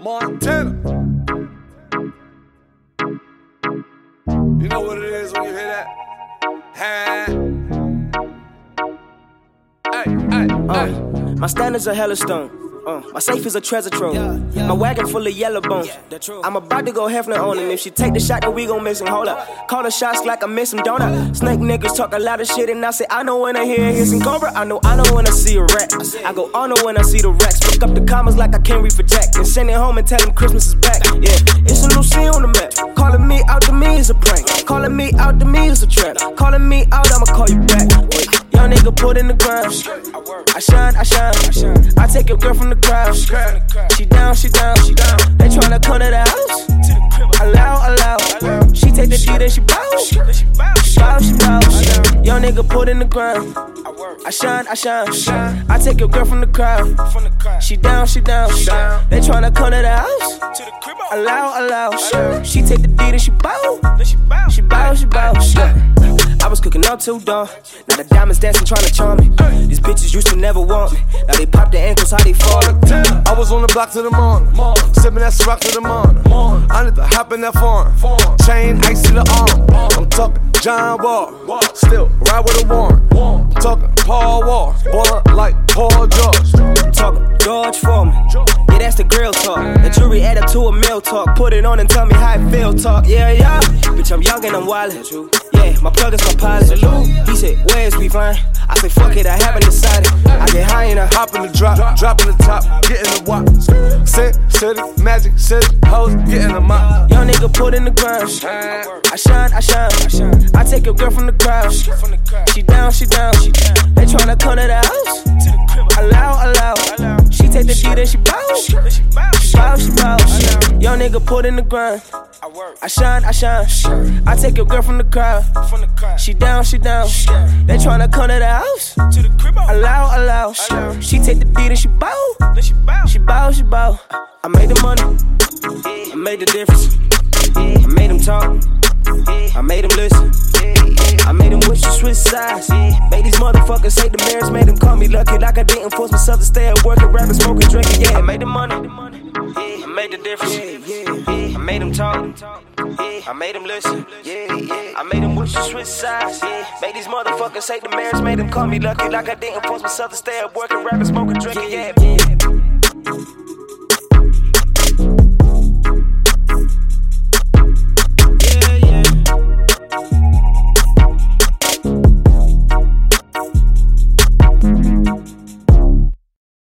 Montana. You know what it is when you hear that? Hey. My standards are hella stone. My safe is a treasure trove. My wagon full of yellow bones. I'm about to go Hefner on him. If she take the shot, then we gon' miss him. Hold up. Call the shots like I miss him, don't I? Snake niggas talk a lot of shit, and I say I know when I hear hissing Cobra. I know when I see a rat. I go on when I see the racks. Pick up the commas like I can't read for Jack. Then send it home and tell him Christmas is back. Yeah, it's a new scene on the map. Calling me out to me is a prank. Calling me out to me is a trap. Calling me out, I'ma call you back. Young nigga put in the ground. I shine. I take your girl from the crowd. She down. They tryna come to the house. Allow. She take the D, then she bounce. She bounce. Young nigga put in the ground. I shine. I take your girl from the crowd. She down. They tryna come to the house. Allow. She take the D, then she bounce. She bounce. I was cooking up till dawn. Now the diamonds dancing, tryna charm me. These bitches used to never want me. Now they pop their ankles, how they fall. I was on the block till the morning. Sippin' that Ciroc till the morning. I need to hop in that foreign. Chain, ice to the arm. I'm talking John Wall. Still ride with a warrant. I'm talking Paul Wall. Ballin' like Paul George. I'm talking George Foreman. Yeah, that's the grill talk. The jury add up to a meal talk. Put it on and tell me how I feel talk. Yeah. Bitch, I'm young and I'm wildin'. Yeah, my plug is my pilot. He said, where's we flying? I said, fuck it, I haven't decided. I get high and I hop in the drop in the top, get in the wop. Sin City, Magic City, hoes, get in the mop. Young nigga put in the ground. I shine. I take your girl from the crowd. She down. They tryna come to the house. Allow. She take the D, then she bounce. She bounce. Young nigga put in the ground. I shine. I take your girl from the crowd. She down. They tryna come to the house. Allow. She take the D, then she bounce. She bounce. I made the money. I made the difference. I made them talk. I made them listen. I made them wish to switch sides. Made these motherfuckers hate the marriage. Made them call me lucky like I didn't force myself to stay at work and rapping, smoking, drinking. Yeah, I made the money. I made the difference. I made them talk. I made them listen. I made them wish to switch sides. Made these motherfuckers hate the marriage. Made them call me lucky like I didn't force myself to stay at work and rapping, smoking, drinking. Yeah.